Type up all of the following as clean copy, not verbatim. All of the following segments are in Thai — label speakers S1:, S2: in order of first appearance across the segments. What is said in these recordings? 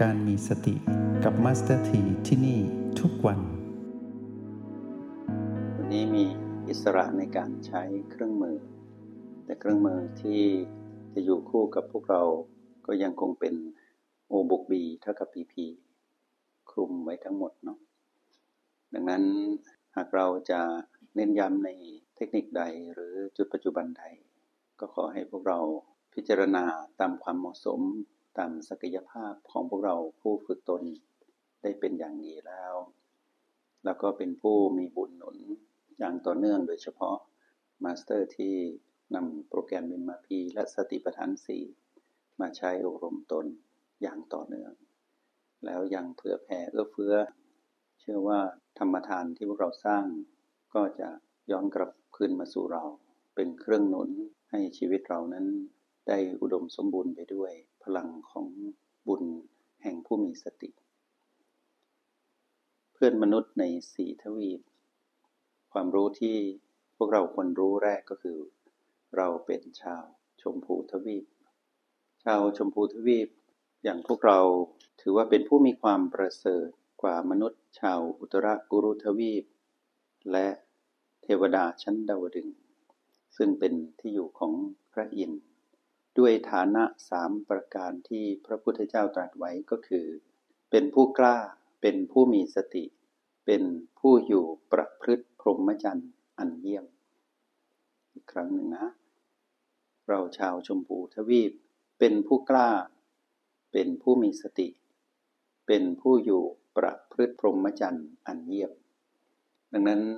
S1: การมีสติกับมาสเตอร์ทีที่นี่ทุกวัน
S2: นี้มีอิสระในการใช้เครื่องมือแต่เครื่องมือที่จะอยู่คู่กับพวกเราก็ยังคงเป็น O บวก B เท่ากับ PP คลุมไว้ทั้งหมดเนาะดังนั้นหากเราจะเน้นย้ำในเทคนิคใดหรือจุดปัจจุบันใดก็ขอให้พวกเราพิจารณาตามความเหมาะสมตามศักยภาพของพวกเราผู้ฝึกตนได้เป็นอย่างดีแล้วก็เป็นผู้มีบุญหนุนอย่างต่อเนื่องโดยเฉพาะมาสเตอร์ที่นำโปรแกรม MRP และสติปัฏฐาน 4มาใช้อบรมตนอย่างต่อเนื่องแล้วยังเผื่อแผ่เอื้อเฟื้อเชื่อว่าธรรมทานที่พวกเราสร้างก็จะย้อนกลับคืนมาสู่เราเป็นเครื่องหนุนให้ชีวิตเรานั้นได้อุดมสมบูรณ์ไปด้วยพลังของบุญแห่งผู้มีสติเพื่อนมนุษย์ใน4ทวีปความรู้ที่พวกเราควรรู้แรกก็คือเราเป็นชาวชมพูทวีปชาวชมพูทวีปอย่างพวกเราถือว่าเป็นผู้มีความประเสริฐกว่ามนุษย์ชาวอุตรกุรุทวีปและเทวดาชั้นดาวดึงส์ซึ่งเป็นที่อยู่ของพระอินทร์ด้วยฐานะ3ประการที่พระพุทธเจ้าตรัสไว้ก็คือเป็นผู้กล้าเป็นผู้มีสติเป็นผู้อยู่ประพฤติพรหมจรรย์อันเยี่ยมอีกครั้งหนึ่งนะเราชาวชมพูทวีปเป็นผู้กล้าเป็นผู้มีสติเป็นผู้อยู่ประพฤติพรหมจรรย์อันเยี่ยมดังนั้น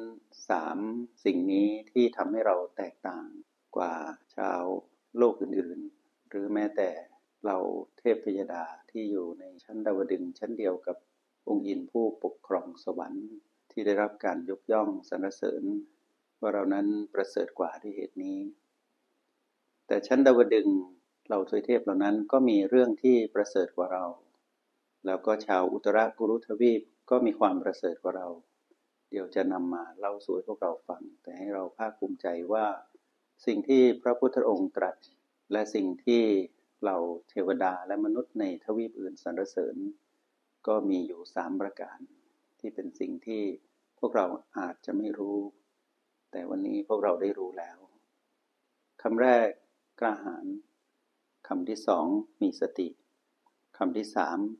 S2: 3สิ่งนี้ที่ทำให้เราแตกต่างกว่าชาวโลกอื่นๆหรือแม้แต่เราเทพพยดาที่อยู่ในชั้นดาวดึงส์ชั้นเดียวกับองค์อินทร์ผู้ปกครองสวรรค์ที่ได้รับการยกย่องสรรเสริญว่าเรานั้นประเสริฐกว่าด้วยเหตุนี้แต่ชั้นดาวดึงส์เราทวยเทพเหล่านั้นก็มีเรื่องที่ประเสริฐกว่าเราแล้วก็ชาวอุตรกุรุทวีปก็มีความประเสริฐกว่าเราเดี๋ยวจะนำมาเล่าสู่ให้พวกเราฟังแต่ให้เราภาคภูมิใจว่าสิ่งที่พระพุทธองค์ตรัสและสิ่งที่เราเทวดาและมนุษย์ในทวีปอื่นสรรเสริญก็มีอยู่3ประการที่เป็นสิ่งที่พวกเราอาจจะไม่รู้แต่วันนี้พวกเราได้รู้แล้วคำแรกกล้าหาญคำที่2มีสติคำที่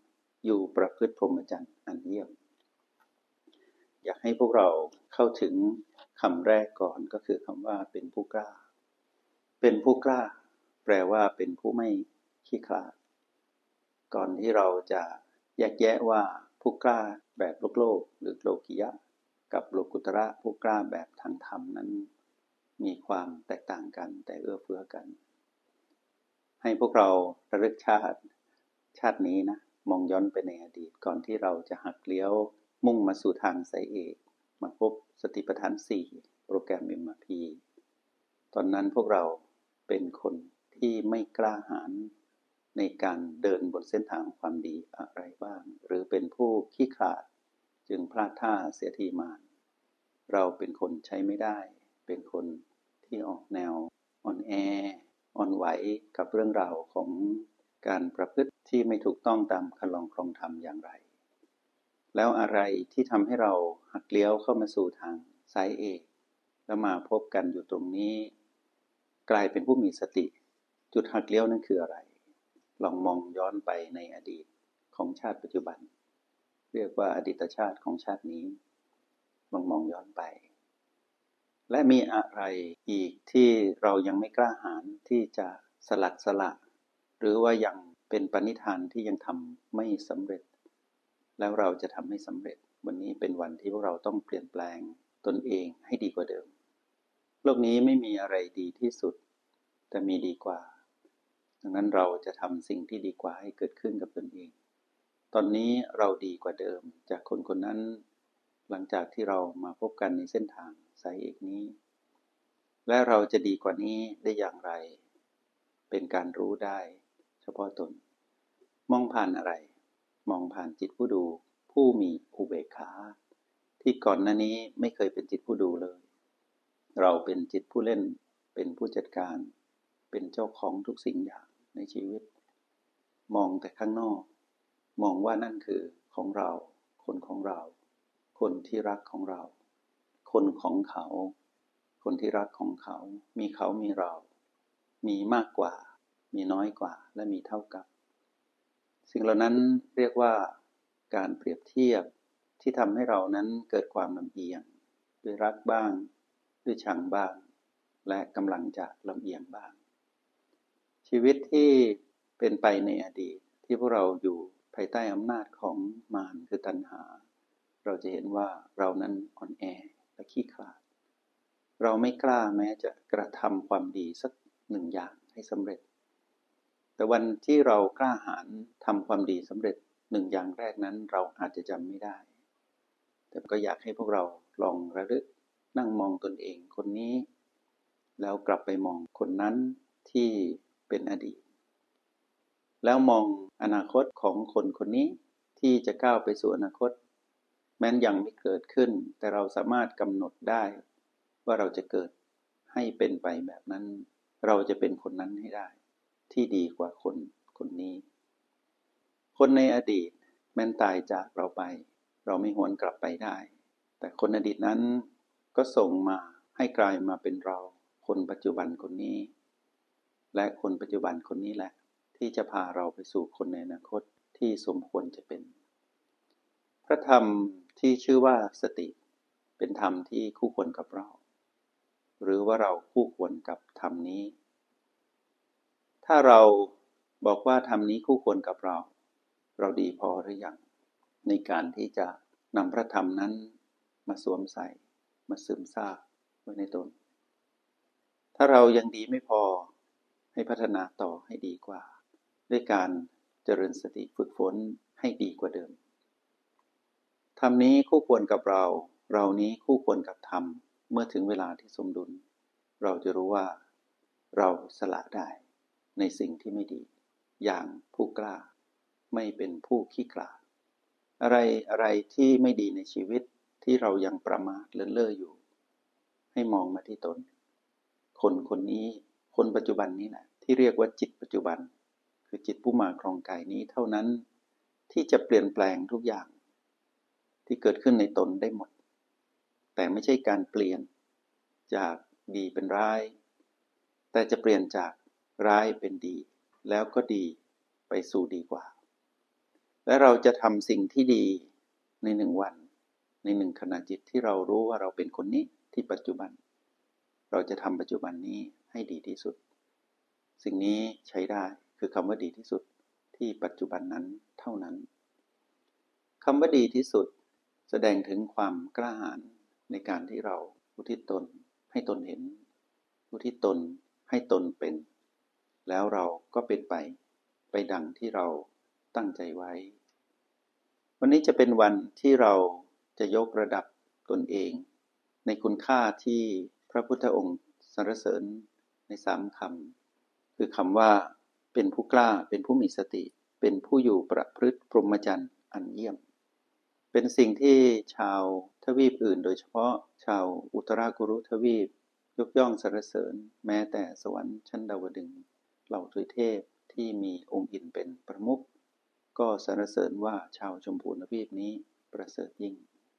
S2: 3อยู่ประพฤติพรหมจรรย์อันเยี่ยมอยากให้พวกเราเข้าถึงคำแรกก่อนก็คือคำว่าเป็นผู้กล้าเป็นผู้กล้าแปลว่าเป็นผู้ไม่ขี้ขลาดก่อนที่เราจะแยกแยะว่าผู้กล้าแบบโลกหรือโลกิยะกับโลกุตระผู้กล้าแบบทางธรรมนั้นมีความแตกต่างกันแต่เอื้อเฟื้อกันให้พวกเราระลึกชาตินี้นะมองย้อนไปในอดีตก่อนที่เราจะหักเลี้ยวมุ่งมาสู่ทางสายเอกมาพบสติปัฏฐาน4โปรแกรม MRP ตอนนั้นพวกเราเป็นคนที่ไม่กล้าหาญในการเดินบนเส้นทางความดีอะไรบ้างหรือเป็นผู้ขี้ขลาดจึงพลาดท่าเสียทีมาเราเป็นคนใช้ไม่ได้เป็นคนที่ออกแนวอ่อนแออ่อนไหวกับเรื่องราวของการประพฤติที่ไม่ถูกต้องตามคันลองครองธรรมอย่างไรแล้วอะไรที่ทำให้เราหักเลี้ยวเข้ามาสู่ทางสายเอกแล้วมาพบกันอยู่ตรงนี้กลายเป็นผู้มีสติจุดหักเลี้ยวนั่นคืออะไรลองมองย้อนไปในอดีตของชาติปัจจุบันเรียกว่าอดีตชาติของชาตินี้ลองมองย้อนไปและมีอะไรอีกที่เรายังไม่กล้าหาญที่จะสละหรือว่ายังเป็นปณิธานที่ยังทำไม่สำเร็จแล้วเราจะทำให้สำเร็จวันนี้เป็นวันที่พวกเราต้องเปลี่ยนแปลงตนเองให้ดีกว่าเดิมโลกนี้ไม่มีอะไรดีที่สุดแต่มีดีกว่าดังนั้นเราจะทำสิ่งที่ดีกว่าให้เกิดขึ้นกับตนเองตอนนี้เราดีกว่าเดิมจากคนคนนั้นหลังจากที่เรามาพบกันในเส้นทางสายเอกนี้และเราจะดีกว่านี้ได้อย่างไรเป็นการรู้ได้เฉพาะตนมองผ่านอะไรมองผ่านจิตผู้ดูผู้มีอุเบกขาที่ก่อนหน้านี้ไม่เคยเป็นจิตผู้ดูเลยเราเป็นจิตผู้เล่นเป็นผู้จัดการเป็นเจ้าของทุกสิ่งอย่างในชีวิตมองแต่ข้างนอกมองว่านั่นคือของเราคนของเราคนที่รักของเราคนของเขาคนที่รักของเขามีเขามีเรามีมากกว่ามีน้อยกว่าและมีเท่ากับสิ่งเหล่านั้นเรียกว่าการเปรียบเทียบที่ทำให้เรานั้นเกิดความลำเอียงด้วยรักบ้างด้วยชังบ้างและกำลังจะลำเอียงบ้างชีวิตที่เป็นไปในอดีตที่พวกเราอยู่ภายใต้อำนาจของมารคือตัณหาเราจะเห็นว่าเรานั้นอ่อนแอและขี้ขลาดเราไม่กล้าแม้จะกระทำความดีสักหนึ่งอย่างให้สำเร็จแต่วันที่เรากล้าหาญทำความดีสำเร็จหนึ่งอย่างแรกนั้นเราอาจจะจำไม่ได้แต่ก็อยากให้พวกเราลองระลึกนั่งมองตนเองคนนี้แล้วกลับไปมองคนนั้นที่เป็นอดีตแล้วมองอนาคตของคนคนนี้ที่จะก้าวไปสู่อนาคตแม้นยังไม่เกิดขึ้นแต่เราสามารถกำหนดได้ว่าเราจะเกิดให้เป็นไปแบบนั้นเราจะเป็นคนนั้นให้ได้ที่ดีกว่าคนคนนี้คนในอดีตแม้นตายจากเราไปเราไม่หวนกลับไปได้แต่คนอดีตนั้นก็ส่งมาให้กลายมาเป็นเราคนปัจจุบันคนนี้และคนปัจจุบันคนนี้แหละที่จะพาเราไปสู่คนในอนาคตที่สมควรจะเป็นพระธรรมที่ชื่อว่าสติเป็นธรรมที่คู่ควรกับเราหรือว่าเราคู่ควรกับธรรมนี้ถ้าเราบอกว่าธรรมนี้คู่ควรกับเราเราดีพอหรือยังในการที่จะนำพระธรรมนั้นมาสวมใส่มาซึมซาบไว้ในตนถ้าเรายังดีไม่พอให้พัฒนาต่อให้ดีกว่าด้วยการเจริญสติฝึกฝนให้ดีกว่าเดิมธรรมนี้คู่ควรกับเราเรานี้คู่ควรกับธรรมเมื่อถึงเวลาที่สมดุลเราจะรู้ว่าเราสละได้ในสิ่งที่ไม่ดีอย่างผู้กล้าไม่เป็นผู้ขี้ขลาดอะไรที่ไม่ดีในชีวิตที่เรายังประมาทเลินเล่ออยู่ให้มองมาที่ตนคนคนนี้คนปัจจุบันนี้แหละที่เรียกว่าจิตปัจจุบันคือจิตผู้มาครองกายนี้เท่านั้นที่จะเปลี่ยนแปลงทุกอย่างที่เกิดขึ้นในตนได้หมดแต่ไม่ใช่การเปลี่ยนจากดีเป็นร้ายแต่จะเปลี่ยนจากร้ายเป็นดีแล้วก็ดีไปสู่ดีกว่าและเราจะทำสิ่งที่ดีในหนึ่งวันในหนึ่งขณะจิตที่เรารู้ว่าเราเป็นคนนี้ที่ปัจจุบันเราจะทำปัจจุบันนี้ให้ดีที่สุดสิ่งนี้ใช้ได้คือคำว่าดีที่สุดที่ปัจจุบันนั้นเท่านั้นคำว่าดีที่สุดแสดงถึงความกล้าหาญในการที่เราอุทิศตนให้ตนเห็นอุทิศตนให้ตนเป็นแล้วเราก็เป็นไปดังที่เราตั้งใจไว้วันนี้จะเป็นวันที่เราจะยกระดับตนเองในคุณค่าที่พระพุทธองค์สรรเสริญใน3คำคือคำว่าเป็นผู้กล้าเป็นผู้มีสติเป็นผู้อยู่ประพฤติพรหมจรรย์อันเยี่ยมเป็นสิ่งที่ชาวทวีปอื่นโดยเฉพาะชาวอุตรากุรุทวีปยกย่องสรรเสริญแม้แต่สวรรค์ชั้นดาวดึงส์เหล่าทวยเทพที่มีองค์อินเป็นประมุขก็สรรเสริญว่าชาวชมพูทวีปนี้ประเสริฐยิ่ง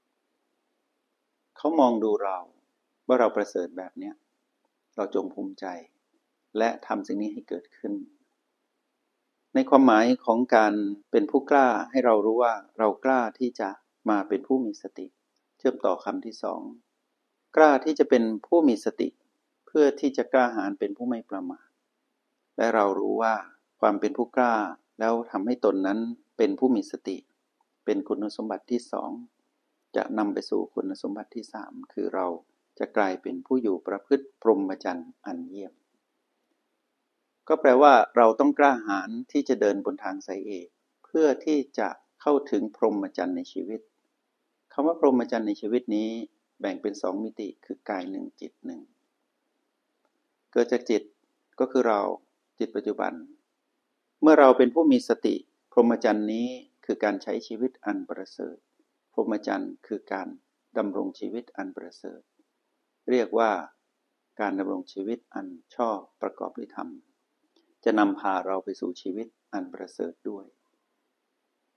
S2: เขามองดูเราว่าเราประเสริฐแบบนี้เราจงภูมิใจและทำสิ่งนี้ให้เกิดขึ้นในความหมายของการเป็นผู้กล้าให้เรารู้ว่าเรากล้าที่จะมาเป็นผู้มีสติเชื่อมต่อคำที่สองกล้าที่จะเป็นผู้มีสติเพื่อที่จะกล้าหาญเป็นผู้ไม่ประมาทและเรารู้ว่าความเป็นผู้กล้าแล้วทำให้ตนนั้นเป็นผู้มีสติเป็นคุณสมบัติที่สองจะนำไปสู่คุณสมบัติที่สามคือเราจะกลายเป็นผู้อยู่ประพฤติพรหมจรรย์อันเยี่ยมก็แปลว่าเราต้องกล้าหาญที่จะเดินบนทางสายเอกเพื่อที่จะเข้าถึงพรหมจรรย์ในชีวิตคำว่าพรหมจรรย์ในชีวิตนี้แบ่งเป็น2มิติคือกายหนึ่งจิตหนึ่งเกิดจากจิตก็คือเราจิตปัจจุบันเมื่อเราเป็นผู้มีสติพรหมจรรย์นี้คือการใช้ชีวิตอันประเสริฐพรหมจรรย์คือการดำรงชีวิตอันประเสริฐเรียกว่าการดำรงชีวิตอันชอบประกอบด้วยธรรมจะนำพาเราไปสู่ชีวิตอันประเสริฐด้วย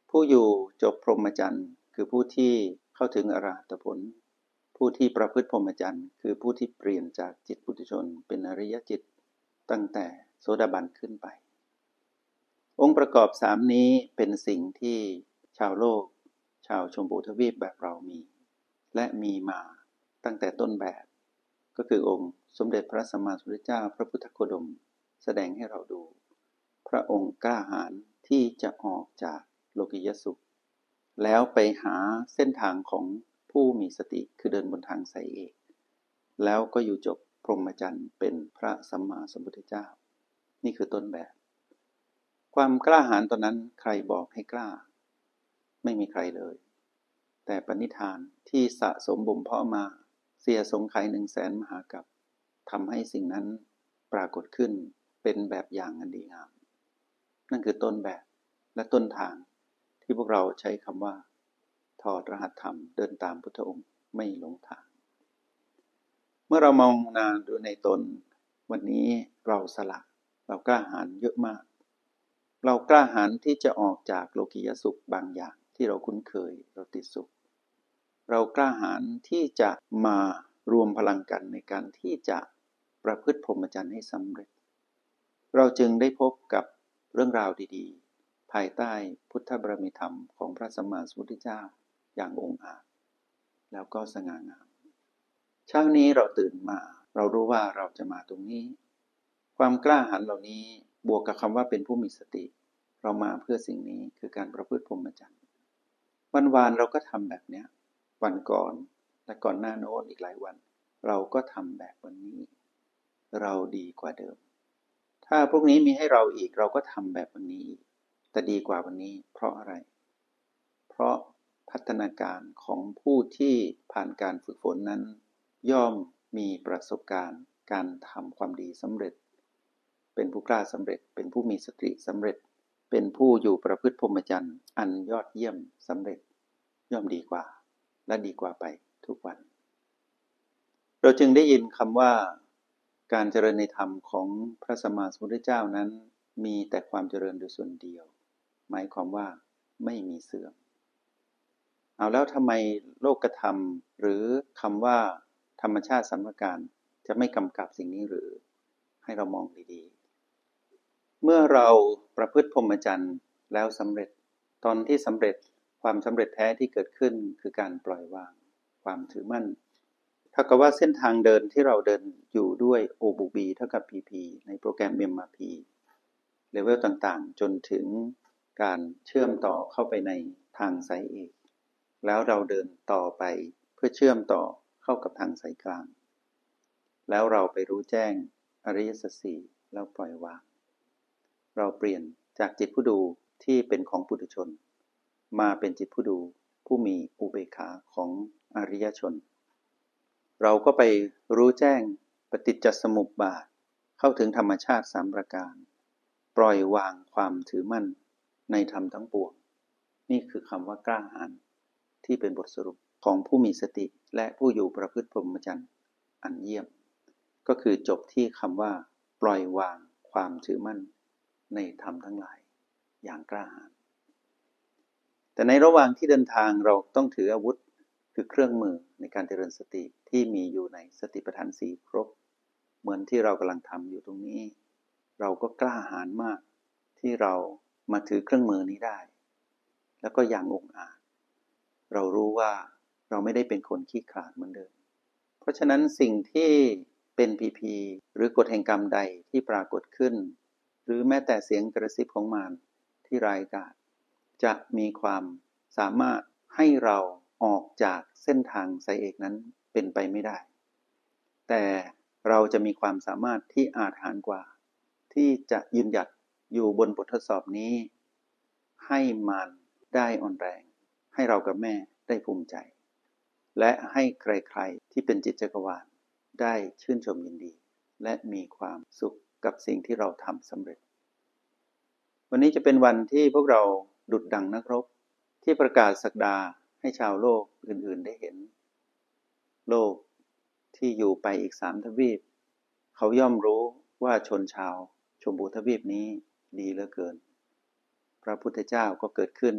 S2: ผู้อยู่จบพรหมจรรย์คือผู้ที่เข้าถึงอรหัตผลผู้ที่ประพฤติพรหมจรรย์คือผู้ที่เปลี่ยนจากจิตปุถุชนเป็นอริยจิตตั้งแต่โสดาบันขึ้นไปองค์ประกอบ3นี้เป็นสิ่งที่ชาวโลกชาวชมพูทวีปแบบเรามีและมีมาตั้งแต่ต้นแบบก็คือองค์สมเด็จพระสัมมาสัมพุทธเจ้าพระพุทธโคดมแสดงให้เราดูพระองค์กล้าหาญที่จะออกจากโลกิยสุขแล้วไปหาเส้นทางของผู้มีสติคือเดินบนทางสายเอกแล้วก็อยู่จบพรหมจรรย์เป็นพระสัมมาสัมพุทธเจ้านี่คือต้นแบบความกล้าหาญตอนนั้นใครบอกให้กล้าไม่มีใครเลยแต่ปณิธานที่สะสมบ่มเพาะมาเสียสงไขย100,000 มหากัปทำให้สิ่งนั้นปรากฏขึ้นเป็นแบบอย่างอันดีงามนั่นคือต้นแบบและต้นทางที่พวกเราใช้คำว่าถอดรหัสธรรมเดินตามพุทธองค์ไม่หลงทางเมื่อเรามองนาดูในตนวันนี้เราสละเรากล้าหาญเยอะมากเรากล้าหาญที่จะออกจากโลกิยสุขบางอย่างที่เราคุ้นเคยเราติดสุขเรากล้าหาญที่จะมารวมพลังกันในการที่จะประพฤติพรหมจรรย์ให้สำเร็จเราจึงได้พบกับเรื่องราวดีๆภายใต้พุทธบารมีธรรมของพระสัมมาสัมพุทธเจ้าอย่างองอาจแล้วก็สง่างามเช้านี้เราตื่นมาเรารู้ว่าเราจะมาตรงนี้ความกล้าหาญเหล่านี้บวกกับคำว่าเป็นผู้มีสติเรามาเพื่อสิ่งนี้คือการประพฤติพรหมจรรย์วันวานเราก็ทำแบบเนี้ยวันก่อนและก่อนหน้าโน้นอีกหลายวันเราก็ทำแบบวันนี้เราดีกว่าเดิมถ้าพวกนี้มีให้เราอีกเราก็ทำแบบวันนี้แต่ดีกว่าวันนี้เพราะอะไรเพราะพัฒนาการของผู้ที่ผ่านการฝึกฝนนั้นย่อมมีประสบการณ์การทำความดีสำเร็จเป็นผู้กล้าสำเร็จเป็นผู้มีสติสำเร็จเป็นผู้อยู่ประพฤติพรหมจรรย์อันยอดเยี่ยมสำเร็จย่อมดีกว่าและดีกว่าไปทุกวันเราจึงได้ยินคำว่าการเจริญในธรรมของพระสัมมาสัมพุทธเจ้านั้นมีแต่ความเจริญโดยส่วนเดียวหมายความว่าไม่มีเสื่อมเอาแล้วทำไมโลกธรรมหรือคำว่าธรรมชาติสัมภการจะไม่กำกับสิ่งนี้หรือให้เรามองดีๆเมื่อเราประพฤติพรหมจรรย์แล้วสำเร็จตอนที่สำเร็จความสำเร็จแท้ที่เกิดขึ้นคือการปล่อยวางความถือมั่นเท่ากับว่าเส้นทางเดินที่เราเดินอยู่ด้วย O บวก B เท่ากับ PP ในโปรแกรม MRP เลเวลต่างๆจนถึงการเชื่อมต่อเข้าไปในทางสายเอกแล้วเราเดินต่อไปเพื่อเชื่อมต่อเข้ากับทางสายกลางแล้วเราไปรู้แจ้งอริยสัจสี่แล้วปล่อยวางเราเปลี่ยนจากจิตผู้ดูที่เป็นของปุถุชนมาเป็นจิตผู้ดูผู้มีอุเบกขาของอริยชนเราก็ไปรู้แจ้งปฏิจจสมุปบาทเข้าถึงธรรมชาติ3ประการปล่อยวางความถือมั่นในธรรมทั้งปวงนี่คือคำว่ากล้าหาญที่เป็นบทสรุปของผู้มีสติและผู้อยู่ประพฤติพรหมจรรย์อันเยี่ยมก็คือจบที่คำว่าปล่อยวางความถือมั่นในธรรมทั้งหลายอย่างกล้าหาญแต่ในระหว่างที่เดินทางเราต้องถืออาวุธคือเครื่องมือในการเจริญสติที่มีอยู่ในสติปัฏฐาน4ครบเหมือนที่เรากำลังทำอยู่ตรงนี้เราก็กล้าหาญมากที่เรามาถือเครื่องมือนี้ได้แล้วก็อย่างองอาจเรารู้ว่าเราไม่ได้เป็นคนขี้ขลาดเหมือนเดิมเพราะฉะนั้นสิ่งที่เป็นPPหรือกฎแห่งกรรมใดที่ปรากฏขึ้นหรือแม้แต่เสียงกระซิบของมารที่ร้ายกาจจะมีความสามารถให้เราออกจากเส้นทางสายเอกนั้นเป็นไปไม่ได้แต่เราจะมีความสามารถที่อาจหาญกว่าที่จะยืนหยัดอยู่บนบททดสอบนี้ให้มารได้อ่อนแรงให้เรากับแม่ได้ภูมิใจและให้ใครๆที่เป็นจิตจักรวาลได้ชื่นชมยินดีและมีความสุขกับสิ่งที่เราทำสำเร็จวันนี้จะเป็นวันที่พวกเราดุจดั่งนักรบที่ประกาศศักดาให้ชาวโลกอื่นๆได้เห็นโลกที่อยู่ไปอีก3ทวีปเขาย่อมรู้ว่าชนชาวชมพูทวีปนี้ดีเหลือเกินพระพุทธเจ้าก็เกิดขึ้น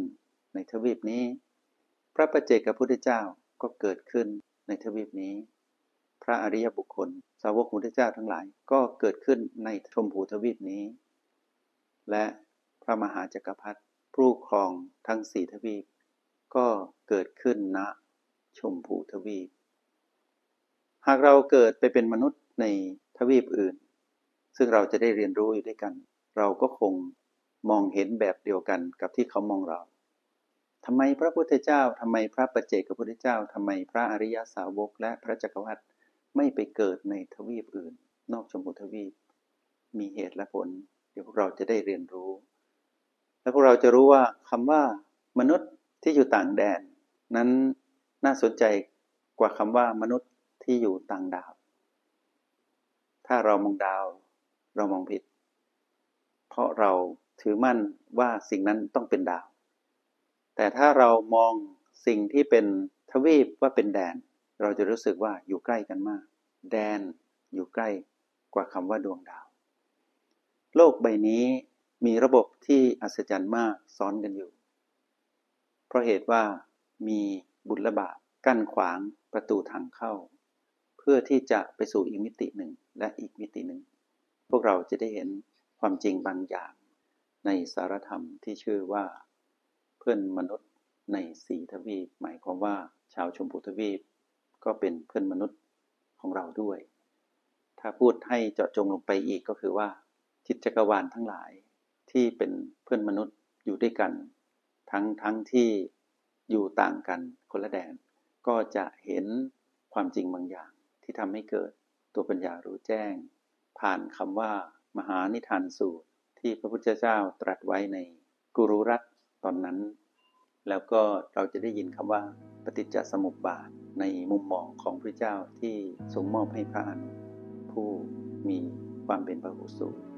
S2: ในทวีปนี้พระปัจเจกพุทธเจ้าก็เกิดขึ้นในทวีปนี้พระอริยบุคคลสาวกพุทธเจ้าทั้งหลายก็เกิดขึ้นในชมพูทวีปนี้และพระมหาจักรพรรดิผู้ครองทั้ง4ทวีปก็เกิดขึ้นณชมพูทวีปหากเราเกิดไปเป็นมนุษย์ในทวีปอื่นซึ่งเราจะได้เรียนรู้อยู่ด้วยกันเราก็คงมองเห็นแบบเดียวกันกับที่เขามองเราทำไมพระพุทธเจ้าทำไมพระปัจเจกพุทธเจ้าทำไมพระอริยสาวกและพระจักรวรรดิไม่ไปเกิดในทวีปอื่นนอกชมพูทวีปมีเหตุและผลเดี๋ยวพวกเราจะได้เรียนรู้และพวกเราจะรู้ว่าคำว่ามนุษย์ที่อยู่ต่างแดนนั้นน่าสนใจกว่าคำว่ามนุษย์ที่อยู่ต่างดาวถ้าเรามองดาวเรามองผิดเพราะเราถือมั่นว่าสิ่งนั้นต้องเป็นดาวแต่ถ้าเรามองสิ่งที่เป็นทวีปว่าเป็นแดนเราจะรู้สึกว่าอยู่ใกล้กันมากแดนอยู่ใกล้กว่าคำว่าดวงดาวโลกใบนี้มีระบบที่อัศจรรย์มากซ้อนกันอยู่เพราะเหตุว่ามีบุญและบาปกั้นขวางประตูทางเข้าเพื่อที่จะไปสู่อีกมิติหนึ่งและอีกมิติหนึ่งพวกเราจะได้เห็นความจริงบางอย่างในสารธรรมที่ชื่อว่าเพื่อนมนุษย์ใน4ทวีปหมายความว่าชาวชมพูทวีปก็เป็นเพื่อนมนุษย์ของเราด้วยถ้าพูดให้เจาะจงลงไปอีกก็คือว่าจิตจักรวาลทั้งหลายที่เป็นเพื่อนมนุษย์อยู่ด้วยกันทั้งที่อยู่ต่างกันคนละแดนก็จะเห็นความจริงบางอย่างที่ทำให้เกิดตัวปัญญารู้แจ้งผ่านคำว่ามหานิทานสูตรที่พระพุทธเจ้าตรัสไว้ในกุรุรัตน์ตอนนั้นแล้วก็เราจะได้ยินคำว่าปฏิจจสมุปบาทในมุมมองของพระเจ้าที่ทรงมอบให้พระอนุผู้มีความเป็นพหุสูตร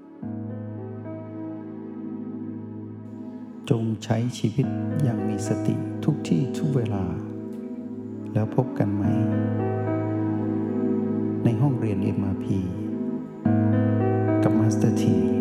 S1: จงใช้ชีวิตอย่างมีสติทุกที่ทุกเวลาแล้วพบกันไหมในห้องเรียน MRP กับมาสเตอร์ที